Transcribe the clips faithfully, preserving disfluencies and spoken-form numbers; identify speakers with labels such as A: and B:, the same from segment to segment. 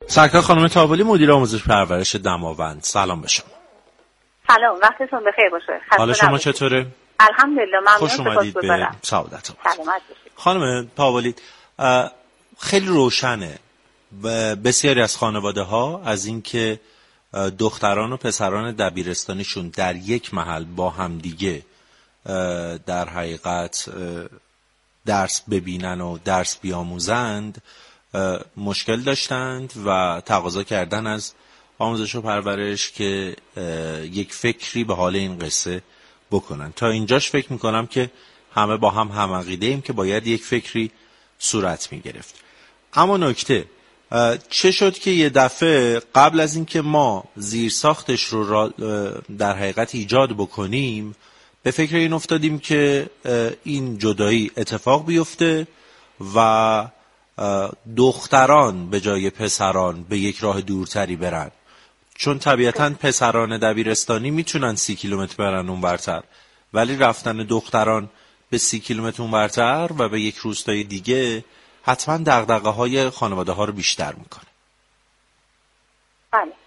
A: سرکار خانم تابلی، مدیر آموزش پرورش دماوند، سلام به شما.
B: سلام، وقتتون بخیر باشه.
A: حال شما چطوره؟
B: الحمدلله، ممنون.
A: خوش اومدید به سعادت.
B: سلامت باشید.
A: خانم تابلی، خیلی روشنه بسیاری از خانواده ها از اینکه دختران و پسران دبیرستانیشون در یک محل با هم دیگه در حقیقت درس ببینن و درس بیاموزند مشکل داشتند و تقاضا کردن از آموزش و پرورش که یک فکری به حال این قصه بکنن. تا اینجاش فکر میکنم که همه با هم هم عقیده ایم که باید یک فکری صورت میگرفت. اما نکته چه شد که یه دفعه قبل از اینکه ما زیرساختش رو را در حقیقت ایجاد بکنیم به فکر این افتادیم که این جدایی اتفاق بیفته و دختران به جای پسران به یک راه دورتری برن، چون طبیعتاً پسران دبیرستانی میتونن سی کیلومتر برن اون برتر، ولی رفتن دختران به سی کیلومتر اون برتر و به یک روستای دیگه حتما دغدغه های خانواده ها رو بیشتر میکنه.
B: بله،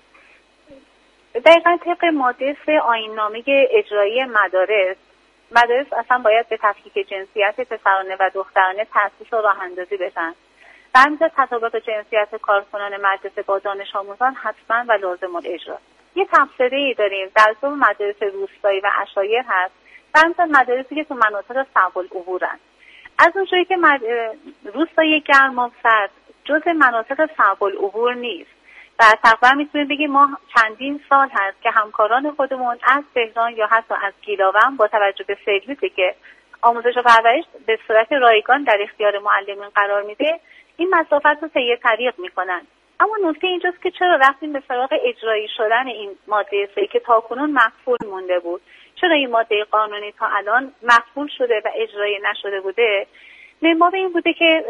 B: دقیقاً طبق ماده سه آیین نامه اجرایی مدارس مدارس اصلا باید به تفکیک جنسیت پسرانه و دخترانه تأسیس و راه اندازی بشن. و همینطور تطابق جنسیت کارکنان مدرسه با دانش آموزان حتما و لازم الاجرا. یه تفسیری داریم در ضمن مدارس روستایی و عشایر هست و همینطور مدارسی که تو مناطق صعب العبورن. از اونجایی که مد... روستایی گرما سرد جزء مناطق صعب العبور نیست و تقریبا میتونیم بگیم ما چندین سال هست که همکاران خودمون از تهران یا حتی از گیلاون با توجه به سرویسی که آموزش و پرورش به صورت رایگان در اختیار معلمین قرار میده این مسافت رو طی طریق میکنن. اما نکته اینجاست که چرا رفتیم به سراغ اجرایی شدن این ماده سه که تاکنون مقفول مونده بود؟ چرا این ماده قانونی تا الان مقفول شده و اجرایی نشده بوده؟ منبع این بوده که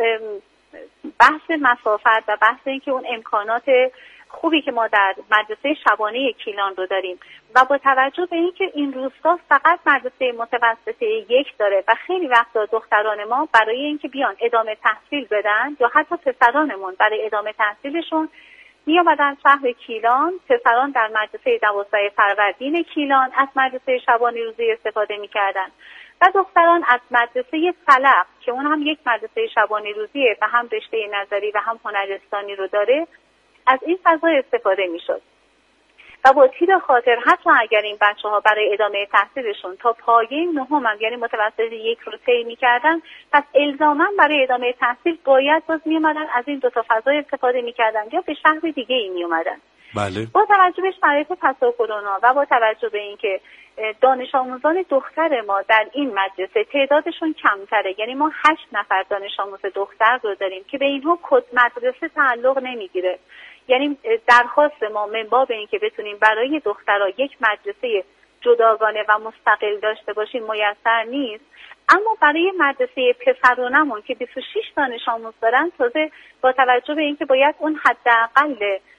B: بحث مسافت و بحث این که اون امکانات خوبی که ما در مدرسه شبانه کیلان رو داریم و با توجه به اینکه این روستا فقط مدرسه متوسطه یک داره و خیلی وقتا دختران ما برای اینکه بیان ادامه تحصیل بدن یا حتی پسرانمون برای ادامه تحصیلشون می آمدن شهر کیلان، پسران در مدرسه دوازده فروردین کیلان از مدرسه شبانه روزی استفاده می کردن و دختران از مدرسه فلق که اون هم یک مدرسه شبانه روزیه و هم رشته نظری و هم هنرستانی رو داره از این فضا استفاده می شد. و با تیر خاطر حتی اگر این بچه ها برای ادامه تحصیلشون تا پایه نهم هم یعنی متوسط یک رو طی می کردن، پس الزاما برای ادامه تحصیل باید باز می اومدن از این دو تا فضا استفاده می کردن یا به شهر دیگه ای می اومدن.
A: بله.
B: با توجه به شرایط پسا کرونا و با توجه به اینکه دانش آموزان دختر ما در این مدرسه تعدادشون کمتره، یعنی ما هشت نفر دانش آموز دختر رو داریم که به اینها کد مدرسه تعلق نمیگیره. یعنی درخواست ما منبع به این که بتونیم برای دخترها یک مدرسه جداگانه و مستقل داشته باشیم میسر نیست، اما برای مدرسه پسرانمون که بیست و شش دانش آموز دارن تازه با توجه به اینکه باید اون حداقل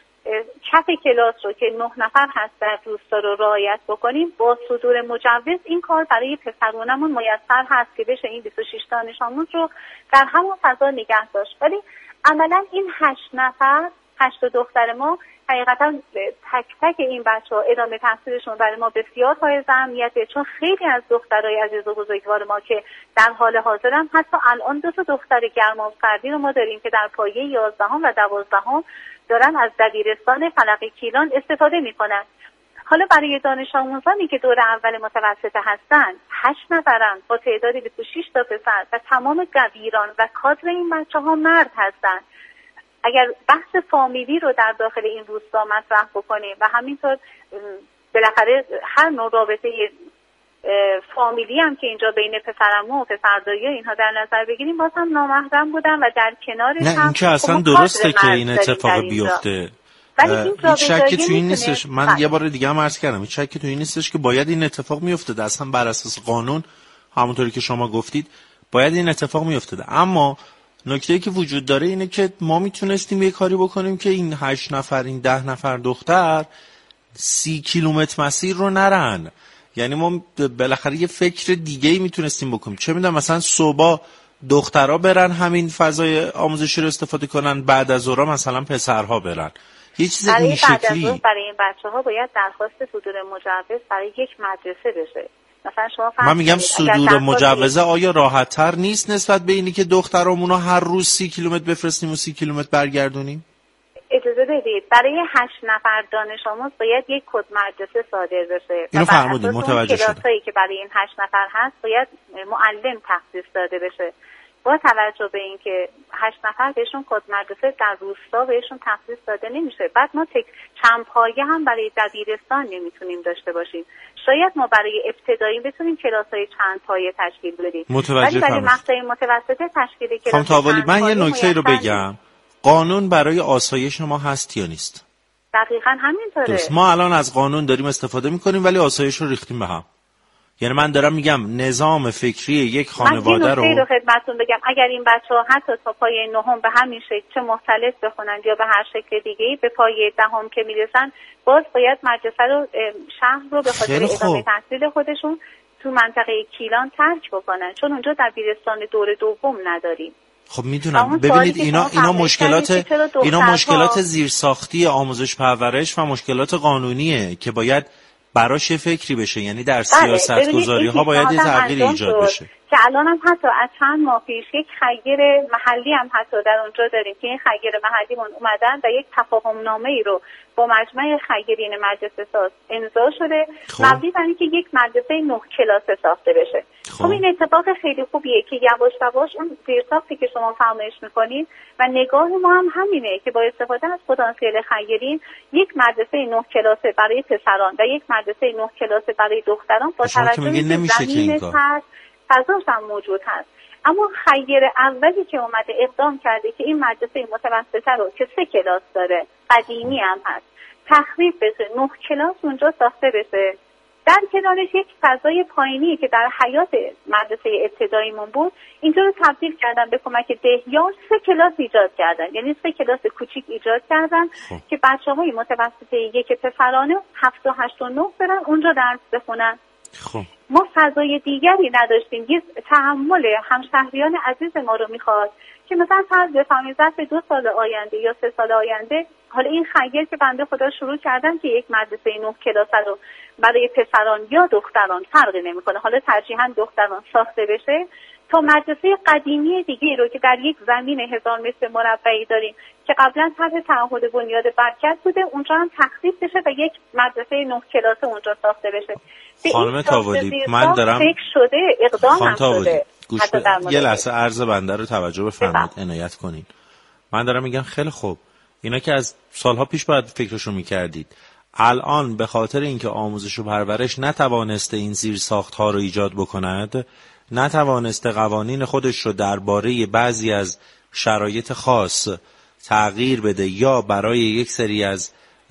B: کف کلاس رو که نه نفر هست در روستا رو رعایت بکنیم با صدور مجوز این کار برای پسرانمون میسر هست که بشه این بیست و شش دانش آموز رو در همون فضا نگه داشت. ولی عملا این هشت نفر هشت دختر ما حقیقتا تک تک این بچه ها ادامه تحصیلشون برای ما بسیار حائز اهمیته، چون خیلی از دخترای عزیز و بزرگوار ما که در حال حاضر هم حتی الان دو تا دختر گرما و سردی رو ما داریم که در پایه یازدهم و دوازدهم دارن از دبیرستان فلق کیلان استفاده میکنن. حالا برای دانش آموزانی که دور اول متوسطه هستن هشت نفرن با تعداد بیست و شش تا پسر و تمام دبیران و کادر این بچه ها مرد هستن. اگر بحث فامیلی رو در داخل این روستا مطرح بکنیم و همینطور بالاخره هر نوع رابطه فامیلی هم که اینجا بین پسرعمو و پسردایی اینها در نظر بگیریم باز هم نامحرم بودن و در کنارش
A: نه این که اصلا درسته که این اتفاق بیفته، هیچ شکی توی این نیستش. من بله. یه بار دیگه هم عرض کردم هیچ شکی توی این نیستش که باید این اتفاق میافتاد، اصلا بر اساس قانون همونطوری که شما گفتید باید این اتفاق میافتاد. اما نکته‌ای که وجود داره اینه که ما میتونستیم یه کاری بکنیم که این هشت نفر این ده نفر دختر سی کیلومتر مسیر رو نرن. یعنی ما بالاخره یه فکر دیگه‌ای میتونستیم بکنیم، چه میدونم مثلا صبح دخترها برن همین فضای آموزشی رو استفاده کنن، بعد از ظهر مثلا پسرها برن. یه چیز این شکلی
B: برای این بچه‌ها باید درخواست صدور مجوز برای یک مدرسه بشه. مثلا شما
A: من میگم صدور مجوزه آیا راحت تر نیست نسبت به اینی که دخترامون رو هر روز سی کیلومتر بفرستیم و سی کیلومتر برگردونیم؟
B: اجازه بدید برای هشت نفر دانش آموز باید یک کد مدرسه صادر بشه.
A: اینو فرمودید، متوجه شدم.
B: کلاسایی که برای این هشت نفر هست باید معلم تخصیص داده بشه. با توجه به اینکه هشت نفر بهشون کد مدرسه در روستا بهشون تخصیص داده نمیشه، بعد ما تک چند پایه هم برای دبیرستان نمیتونیم داشته باشیم. شاید ما برای ابتدایی بتونیم کلاس‌های چند پایه تشکیل بدیم،
A: ولی
B: برای مقطع متوسطه تشکیل کلاس
A: خانم تاوالی من یه نکته رو بگم. قانون برای آسایش ما هست یا نیست؟
B: دقیقاً همینطوره.
A: درست. ما الان از قانون داریم استفاده میکنیم ولی آسایش رو ریختیم به هم. یعنی من دارم میگم نظام فکری یک خانواده رو
B: من رو خدمتتون بگم اگر این بچه‌ها حتی تا پایه نهم به همین شکل چه مختلف بخونن یا به هر شکل دیگه‌ای، به پایه دهم که میرسن باز باید مدرسه رو شهر رو به خاطر ادامه تحصیل خودشون تو منطقه کیلان ترک بکنن، چون اونجا دبیرستان دور دوم نداریم.
A: خب میدونم. ببینید اینا اینا مشکلات اینا مشکلات زیرساختی آموزش پرورش و مشکلات قانونیه که باید براش فکری بشه. یعنی در سیاست گذاری ها باید یه تغییر ایجاد بشه.
B: که الان هم حتی از چند ماه پیش یک خیر محلی هم حتی در اونجا داریم که این خیر محلیمون اومدن و یک تفاهم نامه ای رو با مجمع خیرین مدرسه ساز امضا شده مبنی بر اینکه یک مدرسه نه کلاسه ساخته بشه. خب این اتفاق خیلی خوبیه که یواش یواش اون زیرساختی که شما فرمایش میکنید و نگاه ما هم همینه که با استفاده از پتانسیل خیرین یک مدرسه نه کلاسه برای پسران و یک مدرسه نه کلاسه برای دختران با توجه به زمین تر فضاش هم موجود هست. اما خیر اولی که اومده اقدام کرده که این مدرسه متوسطه رو که سه کلاس داره قدیمی هم هست تخریب بشه، نه کلاس اونجا ساخته بشه، در کنارش یک فضای پایینی که در حیات مدرسه ابتداییمون بود اینجا رو تبدیل کردن به کمک دهیار سه کلاس ایجاد کردن، یعنی سه کلاس کوچیک ایجاد کردن خب. که بچه‌های متوسطه یک پسرانه هفت و هشت و نه برن اونجا درس بخونن.
A: خب
B: ما فضای دیگری نداشتیم. یه تحمل همشهریان عزیز ما رو میخواد که مثلا فرض بفهمید ظرف دو سال آینده یا سه سال آینده حالا این خیر که بنده خدا شروع کردن که یک مدرسه نه کلاسه رو برای پسران یا دختران فرقی نمیکنه، حالا ترجیحاً دختران ساخته بشه تا مدرسه قدیمی دیگه رو که در یک زمین هزار متر مربعی داریم که قبلا تحت تعهد بنیاد برکت بوده اونجا هم تخصیص بشه و یک مدرسه نه کلاسه اونجا ساخته بشه.
A: خانم تاوالی من دارم
B: فکر شده اقدام هم شده.
A: گوش یه لحظه عرض بنده رو توجه بفرمایید عنایت کنین. من دارم میگم خیلی خوب اینا که از سالها پیش باید فکرشو میکردید، الان به خاطر اینکه آموزش و پرورش نتوانسته این زیر ساخت‌ها رو ایجاد بکند، نتوانسته قوانین خودش رو درباره بعضی از شرایط خاص تغییر بده یا برای یک سری از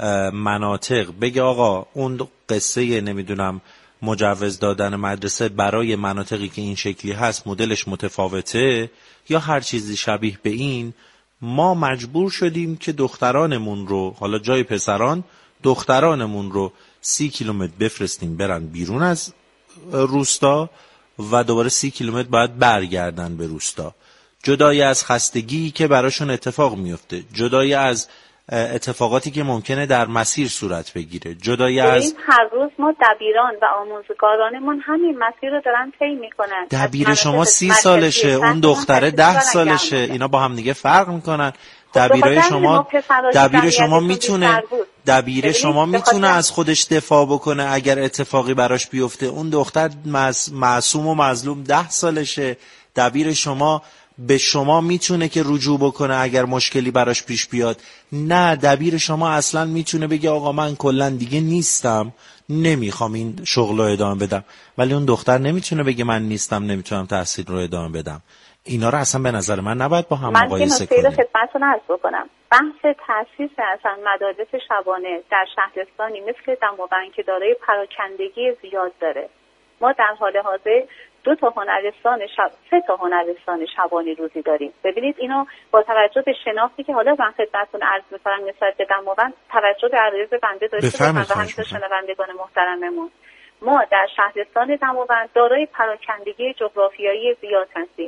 A: مناطق بگه آقا اون قصه نمیدونم مجوز دادن مدرسه برای مناطقی که این شکلی هست مدلش متفاوته یا هر چیزی شبیه به این، ما مجبور شدیم که دخترانمون رو حالا جای پسران دخترانمون رو سی کیلومتر بفرستیم برن بیرون از روستا و دوباره سی کیلومتر باید برگردن به روستا، جدای از خستگی که براشون اتفاق میفته، جدای از اتفاقاتی که ممکنه در مسیر صورت بگیره، جدای از
B: هر روز ما دبیران و آموزگارانمون همین مسیر رو دارن طی میکنن.
A: دبیر شما سی سالشه اون دختره ده سالشه، اینا با هم دیگه فرق میکنن. دبیرای شما دبیر شما میتونه دبیر شما میتونه از خودش دفاع بکنه اگر اتفاقی براش بیفته، اون دختر معصوم و مظلوم ده سالشه. دبیر شما به شما میتونه که رجوع بکنه اگر مشکلی براش پیش بیاد. نه، دبیر شما اصلا میتونه بگه آقا من کلا دیگه نیستم نمیخوام این شغل رو ادامه بدم، ولی اون دختر نمیتونه بگه من نیستم نمیتونم تحصیل رو ادامه بدم. اینا رو اصلا به نظر من نباید با هم مقایسه کنیم.
B: من که نکته خدمتتون عرض بکنم، بحث تأسیس اصلا مدارس شبانه در شهرستانی مثل دماوند که دارای پراکندگی زیاد داره، ما در حال حاضر دو تا هنرستان شب سه تا هنرستان شبانه روزی داریم. ببینید اینو با توجه به شناختی که حالا من خدمتتون عرض می‌کنم نسبت به دماوند توجه به عرض بنده داشته باشم و همینطور شنوندگان محترممون، ما در شهرستان دماوند دارای پراکندگی جغرافیایی زیاد هستیم.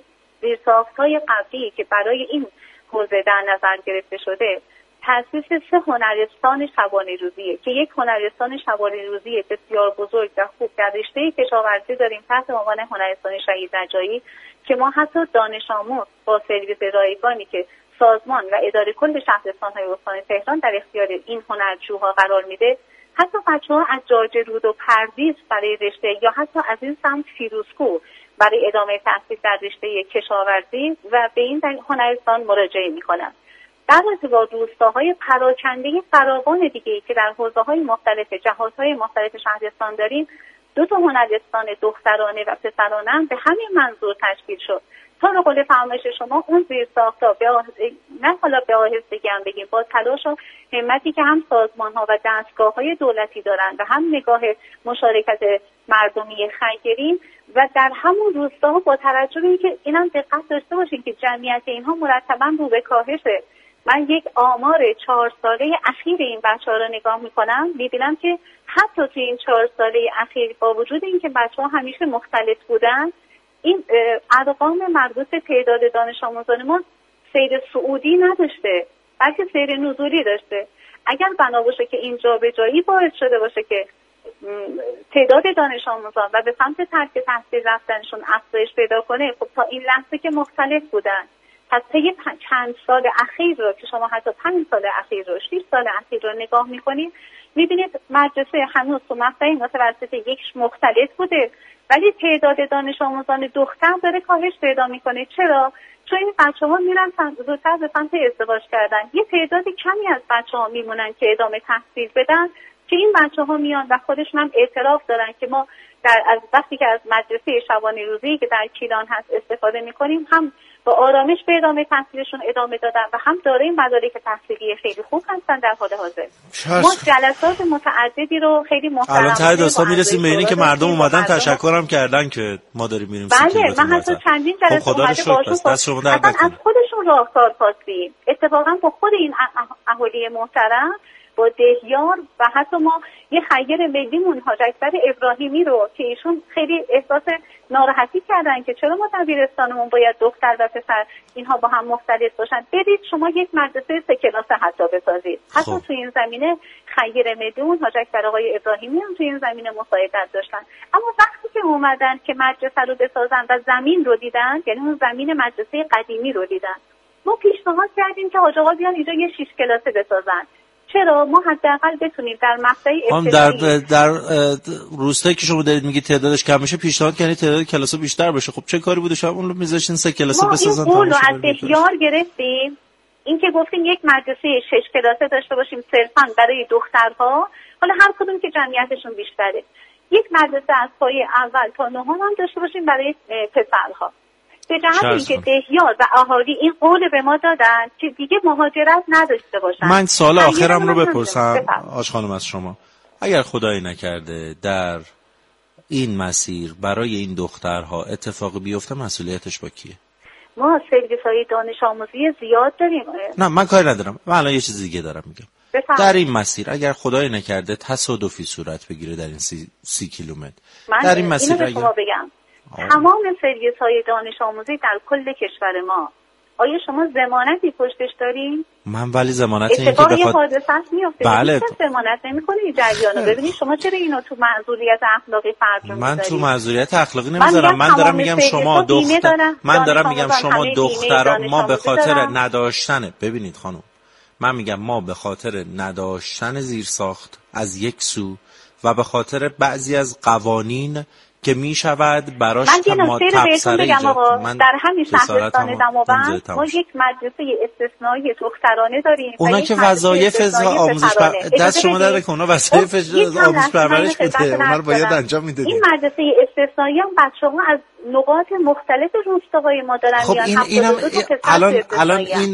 B: زیرساخت‌های قبلی که برای این حوزه در نظر گرفته شده تأسیس سه هنرستان شبانه روزیه که یک هنرستان شبانه روزی بسیار بزرگ و خوب در رشته کشاورزی داریم تحت عنوان هنرستان شهید رجایی که ما حتی دانش آموز با سرویس رایگانی که سازمان و اداره کل شهرستان‌های استان تهران در اختیار این هنرجوها قرار میده، حتی بچه‌ها از جاج رود و پردیس برای رشته یا حتی از این سمت فیروزکوه برای ادامه تحصیل در رشته کشاورزی و به این هنرستان مراجعه می‌کنند. در رابطه با روستاهای پراکنده فراوان دیگه‌ای که در حوزه‌های مختلف جهات‌های مختلف شهرستان داریم، دو تا هنرستان دخترانه و پسرانه هم به همین منظور تشکیل شد تا به قول فرمایش شما اون زیرساخت‌ها به آه... نه حالا به آهستگی هم بگیم، با تلاش و همتی که هم سازمان‌ها و دستگاه‌های دولتی دارن و هم نگاه مشارکت مردمی خیرین و در همون روستاها با توجه به اینکه اینم دقت داشته باشین که جمعیت اینها مرتباً رو به کاهشه. من یک آمار چهار ساله اخیر این بچه‌ها رو نگاه می‌کنم، می‌بینم که حتی توی این چهار ساله اخیر با وجود اینکه بچه‌ها همیشه مختلط بودن، این ارقام مربوط به تعداد دانش آموزان ما سیر صعودی نداشته، بلکه سیر نزولی داشته. اگر بنا باشه که این جابجایی باعث شده باشه که تعداد دانش آموزان و به سمت ترک تحصیل رفتنشون افزایش پیدا کنه، خب تا این لحظه که مختلف بودن، پس طی چند سال اخیر رو که شما حتی پنج سال اخیر رو شش سال اخیر رو نگاه میکنید، میبینید مدرسه هنوز تو مقطع متوسط یک مختلف بوده ولی تعداد دانش آموزان دختر داره کاهش پیدا میکنه. چرا؟ چون این بچه‌ها میرن زودتر به سمت ازدواج کردن. یه تعداد کمی از بچه‌ها میمونن که ادامه تحصیل بدن که این بچه‌ها میان و خودشون هم اعتراف دارن که ما در از وقتی که از مدرسه شبانه روزی که در کیلان هست استفاده میکنیم، هم با آرامش به ادامه تحصیلشون ادامه دادن و هم دارای مدارک تحصیلی خیلی خوب هستن در حال حاضر. ما جلسات متعددی رو خیلی محترم
A: الان ته داستان میرسیم به اینی که مردم اومدن تشکرم کردن که ما داریم میریم.
B: بله، من حتی چندین جلسه اومده باشون از خودشون راهکار خواستیم. اتفاقا با خود این اهالی محترم، با دهیار و حتی ما یه خیر ملیمون حاج اکبر ابراهیمی رو که ایشون خیلی احساس ناراحتی کردن که چرا ما دبیرستانمون باید دختر و پسر اینها با هم مختلط باشن، برید شما یک مدرسه سه کلاسه حتی بسازید. حتی تو این زمینه خیر ملیمون حاج اکبر آقای ابراهیمی هم تو این زمینه مساعدت داشتن. اما وقتی که اومدن که مدرسه رو بسازن و زمین رو دیدن، یعنی اون زمین مدرسه قدیمی رو دیدن، ما پیشنهاد کردیم که حاج آقا بیان اینجا یه شش کلاسه بسازن. چرا؟ ما حداقل بتونیم در مقطع
A: ابتدایی در در روستایی که شما دارید میگید تعدادش کم میشه، پیشنهاد کنید تعداد کلاس‌ها بیشتر بشه. خب چه کاری بوده شما اون رو میذاشتین سه کلاسه بسازن؟
B: ما این قول رو از دهیار گرفتیم، این که گفتیم یک مدرسه شش کلاسه داشته باشیم صرفاً برای دخترها، حالا هر کدوم که جمعیتشون بیشتره. یک مدرسه از پایه اول تا نهم هم داشته باشیم برای پسرها. به جهت اینکه دهیار و اهالی این قول به ما دادن که دیگه مهاجرت نداشته باشن.
A: من سوال آخرم رو بپرسم آج خانم از شما، اگر خدایی نکرده در این مسیر برای این دخترها اتفاقی بیفته مسئولیتش با کیه؟
B: ما سرویس‌های دانش آموزی زیاد داریم.
A: نه من کاری ندارم، من الان یه چیز دیگه دارم میگم. بفهم. در این مسیر اگر خدایی نکرده تصادفی صورت بگیره در این سی, سی کیلومتر در این مسیر
B: اینو به شما بگم آه. تمام سرویس‌های دانش آموزی در کل کشور ما، آیا شما ضمانتی پشتش دارین؟
A: من ولی ضمانت این که
B: بخواد اتفاقی حادثه میفته،
A: بله
B: ضمانت نمی‌کنه این جریانو. ببینید شما چرا اینو تو معذوریت اخلاقی فرض می‌کنید؟
A: من تو معذوریت اخلاقی نمیذارم، من, من دارم میگم شما دختر من دارم میگم شما دختران ما به خاطر نداشتن، ببینید خانم من میگم ما به خاطر نداشتن زیرساخت از یک سو و به خاطر بعضی از قوانین که می شود براش
B: ما تبصره ایجاد. من در همین شهرستان دماوند ما یک مدرسه استثنایی دخترانه داریم.
A: اونا که وظایف آموزش پر... دست شما در که اونا وظایف آموزش پرورش بوده، اونا رو باید انجام میدادید.
B: این مدرسه استثنایی هم بچه‌ها از نقاط مختلف روستاهای ما دارن
A: خب
B: میان.
A: این اینم الان الان این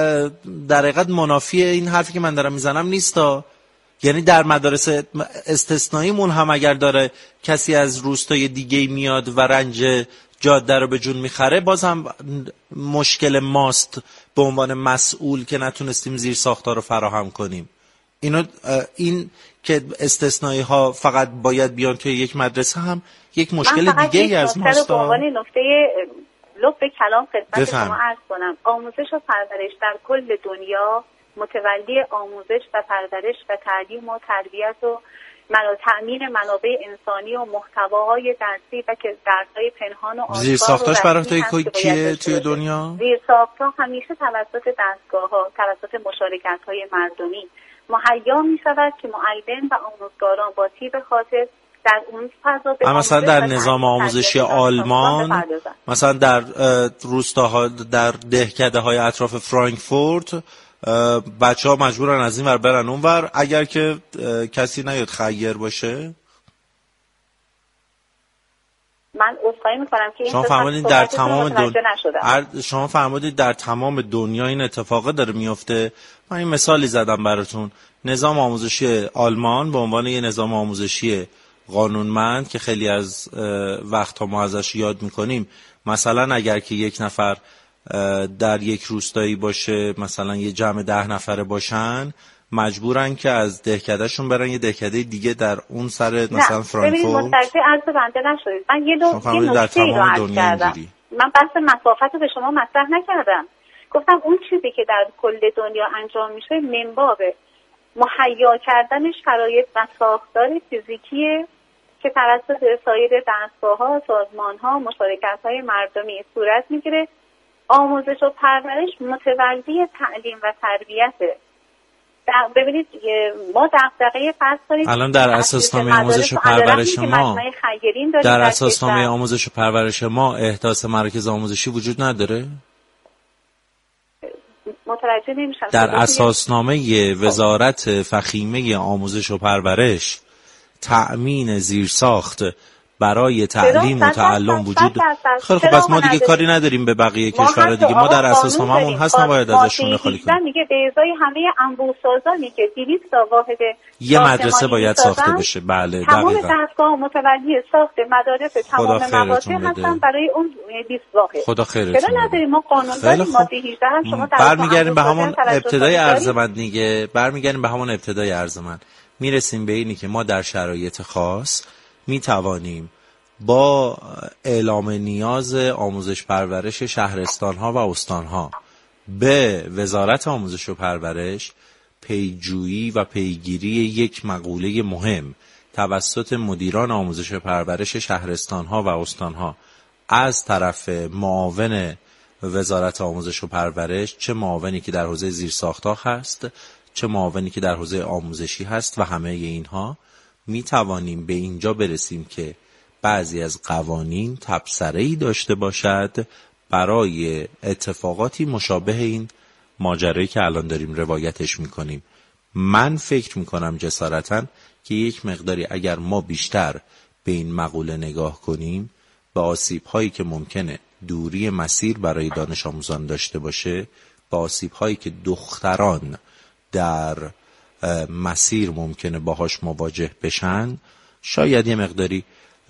A: در حقیقت منافی این حرفی که من دارم میزنم نیستا. یعنی در مدارس استثناییمون هم اگر داره کسی از روستای دیگه میاد و رنج جاده رو به جون میخره، باز هم مشکل ماست به عنوان مسئول که نتونستیم زیر ساختار رو فراهم کنیم. اینو این که استثنایی ها فقط باید بیان توی یک مدرسه هم یک مشکل دیگه ای از ماست.
B: به عنوان نکته لب کلام خدمت شما عرض کنم، آموزش و پرورش در کل دنیا متولی آموزش و پرورش و تعلیم و تربیت و منو تأمین منابع انسانی و محتواهای درسی و که درس‌های پنهان و آشکار
A: زیر ساختاش برای کیه توی دنیا؟
B: زیر ساخت‌ها همیشه توسط دستگاه‌ها، توسط مشارکت‌های مردمی مهیا می‌شود که معلم و آموزگاران با تیب خاطر در اون فضا به
A: مثلا در نظام آموزشی آلمان، مثلا در روستاها، در دهکده‌های اطراف فرانکفورت بچه‌ها مجبورن از این ور برن اون ور اگر که کسی نیاد خیر باشه.
B: من عذرخواهی می‌کنم که این
A: شما فرمودید در تمام دنیا شما فرمودید در تمام دنیا این اتفاق داره میفته. من این مثالی زدم براتون. نظام آموزشی آلمان به عنوان یه نظام آموزشی قانونمند که خیلی از وقتها ما ازش یاد میکنیم، مثلا اگر که یک نفر در یک روستایی باشه، مثلا یه جمع ده نفره باشن، مجبورن که از دهکدهشون برن یه دهکده دیگه در اون سر مثلا فرانکفورت.
B: ببینید مستقیم عرض بنده نشدید. من یه دو
A: در تمام دنیا اینجوری.
B: من بحث مسافت رو به شما مطرح نکردم. گفتم اون چیزی که در کل دنیا انجام میشه منباب مهیا کردن شرایط و ساختار فیزیکی که توسط سایر دستگاه‌ها، سازمان‌ها، مشارکت‌های مردمی صورت میگیره. آموزش و پرورش متولی تعلیم و تربیته. ببینید ما دغدغه فرض کنید
A: الان در اساسنامه آموزش و پرورش ما در اساسنامه آموزش و پرورش ما احداث مراکز آموزشی وجود نداره؟
B: متوجه نمیشم.
A: در اساسنامه وزارت فخیمه آموزش و پرورش تأمین زیرساخت برای تعلیم و تعلم وجود داره. خیلی خب پس ما دیگه کاری نداریم به بقیه کشورها دیگه. ما در اساسنامه‌مون هست، نباید ازشون خالی کنیم.
B: میگه به ازای همه انبوه‌سازانی که دویست تا واحد
A: یه مدرسه باید ساخته بشه. بله
B: تمام
A: دقیقاً.
B: دستگاه متولی ساخت مدارس تمام مواضع هستن برای اون بیست واحد.
A: خدا خیرتون
B: چرا نداریم؟ ما قانون داریم. ماده هجده هم شما
A: برمیگردیم به همون ابتدای عرض من دیگه. برمیگردیم به همون ابتدای عرض من. میرسیم به اینی که ما در شرایط خاص می توانیم با اعلام نیاز آموزش پرورش شهرستان‌ها و استان‌ها به وزارت آموزش و پرورش پیجویی و پیگیری یک مقوله مهم توسط مدیران آموزش و پرورش شهرستان‌ها و استان‌ها از طرف معاون وزارت آموزش و پرورش، چه معاونی که در حوزه زیرساخت‌ها هست، چه معاونی که در حوزه آموزشی هست و همه اینها، می توانیم به اینجا برسیم که بعضی از قوانین تبصره‌ای داشته باشد برای اتفاقاتی مشابه این ماجرایی که الان داریم روایتش میکنیم. من فکر میکنم جسارتاً که یک مقداری اگر ما بیشتر به این مقوله نگاه کنیم، به آسیب‌هایی که ممکنه دوری مسیر برای دانش آموزان داشته باشه، به آسیب‌هایی که دختران در مسیر ممکنه باهاش مواجه بشن، شاید یه مقداری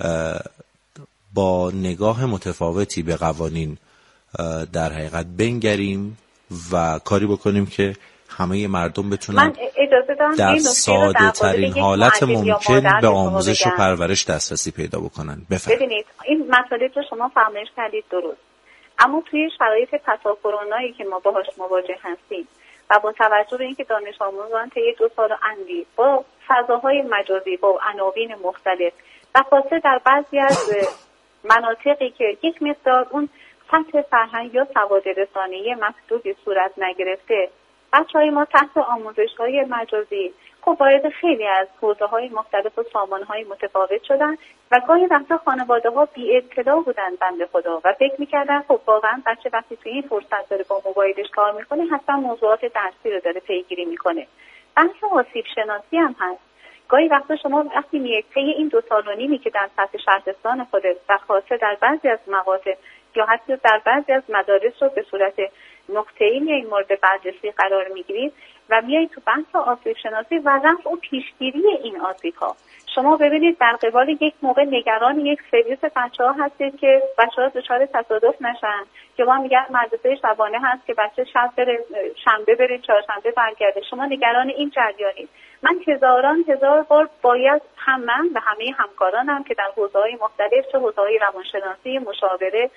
A: با نگاه متفاوتی به قوانین در حقیقت بنگریم و کاری بکنیم که همه مردم بتونن در ساده ترین حالت ممکن به آموزش و پرورش دسترسی پیدا بکنن.
B: بفرمایید. ببینید این مسئله رو شما فرمایش کردید درست، اما توی شرایط پسا کرونایی که ما باهاش مواجه هستیم و با توجه به اینکه دانش آموزان طی دو سال اندی با فضاهای مجازی با عناوین مختلف و خاصه در بعضی از مناطقی که یک مقدار اون سطح فرهنگ یا سواد رسانه‌ای محدودی صورت نگرفته، بچه‌های ما تحت آموزش‌های مجازی خب وارد خیلی از حوزه‌های مختلف و سامانه‌های متفاوت شدن و گاهی وقتا خانواده‌ها بی اطلاع بودن بنده خدا و فکر می‌کردن خب واقعا بچه وقتی توی این فرصت داره با موبایلش کار می‌کنه حتما موضوعات درسی رو داره پیگیری می‌کنه. بحث آسیب شناسی هم هست. گاهی وقتا شما وقتی میگید طی این دو سال و نیمی که در سطح شهرستان خودت و خاصه در بعضی از مقاطع یا حتی در بعضی از مدارس رو به صورت نقطه‌ای میایید مورد بررسی قرار میگیرید و میایید تو بحث آسیب شناسی و رفع و پیشگیری این آسیب‌ها. شما ببینید در قبال یک موقع نگران یک سرویس بچه‌ها هستید که بچه‌ها دچار تصادف نشن، که ما میگن مدرسه شبانه هست که بچه شب بره شنبه بره چهارشنبه برگرده. شما نگران این جریانید. من هزاران هزار بار باید هم من و همه همکارانم که در حوزه‌های مختلف، چه حوزه‌های روانشناسی، مشاوره،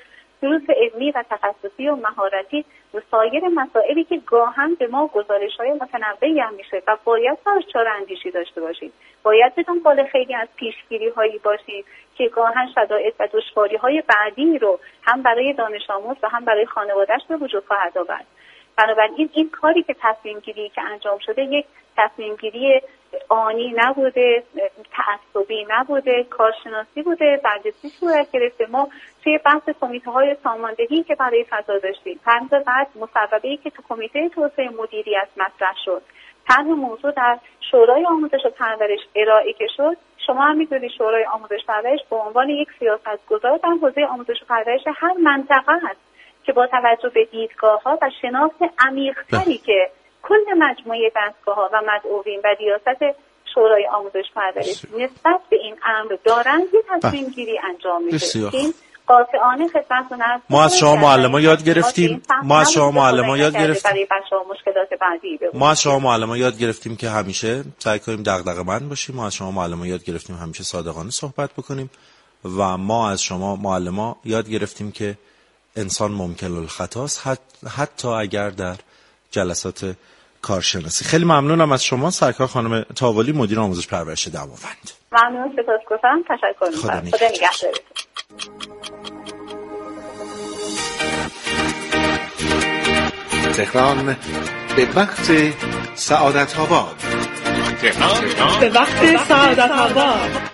B: دروس علمی و تخصصی و مهارتی و سایر مسائلی که گاهن به ما گزارش‌های متنوعی هم میشه و باید براش چاره‌اندیشی داشته باشید. باید به دنبال خیلی از پیشگیری‌هایی باشید که گاهن شرایط و دشواری‌های بعدی رو هم برای دانش آموز و هم برای خانواده‌اش به وجود خواهد آورد. بنابراین این کاری که تصمیم گیری که انجام شده یک تصمیم گیری آنی نبوده، تعصبی نبوده، کارشناسی بوده، بررسی صورت گرفته. ما توی بحث کمیته های ساماندهی که برای فضا داشتیم، طرح بعد مصوبه‌ای که تو کمیته توسعه مدیریت مطرح شد، طرح موضوع در شورای آموزش و پرورش ارائه که شد، شما هم می‌دونید شورای آموزش و پرورش به عنوان یک سیاستگزار در حوزه آموزش و پرورش هر منطقه است که با توجه به دیدگاه‌ها و شناخت عمیق‌تری که کل مجموعه دستگاه‌ها و مدعوین و ریاست شورای آموزش پرورش نسبت به این امر دارند یه تصمیم گیری انجام میشه. این قاطعانه خدمتتون عرض
A: ما از شما معلما یاد گرفتیم ما از شما معلما یاد گرفتیم
B: برای بچه‌ها مشکلات بعدی ببینیم.
A: ما از شما معلما یاد گرفتیم که همیشه سعی کنیم دغدغه‌مند باشیم. ما از شما معلما یاد گرفتیم همیشه صادقانه صحبت بکنیم و ما از شما معلما یاد گرفتیم که انسان ممکن الخطاست، حتی اگر در جلسات کارشناسی. خیلی ممنونم از شما سرکار خانم تاوالی، مدیر آموزش پرورش دماوند.
B: ممنون، سپاسگزارم، تشکر می‌کنم. خدا نگهدارتون.
C: تهران به وقت سعادت آباد.
D: تهران به وقت سعادت آباد.